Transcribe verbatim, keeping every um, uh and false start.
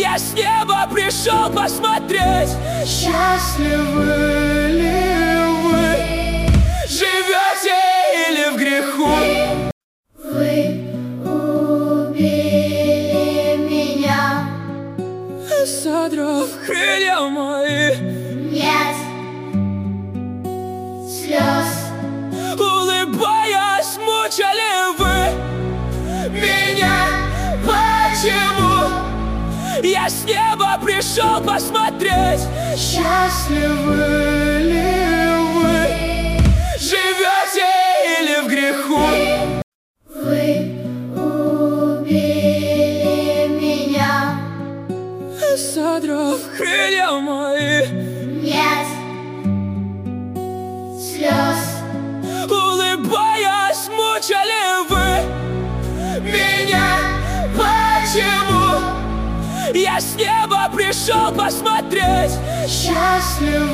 Я с неба пришел посмотреть, счастливы ли вы, живете или в греху. вы убили меня, Содрав крылья мои, нет слез, улыбаясь, мучили вы меня. Почему? Я с неба пришел посмотреть, счастливы ли вы, живете или в греху. вы убили меня, Содрав крылья мои, нет слез, улыбаясь, мучили вы меня. Почему? Я с неба пришел посмотреть, счастливы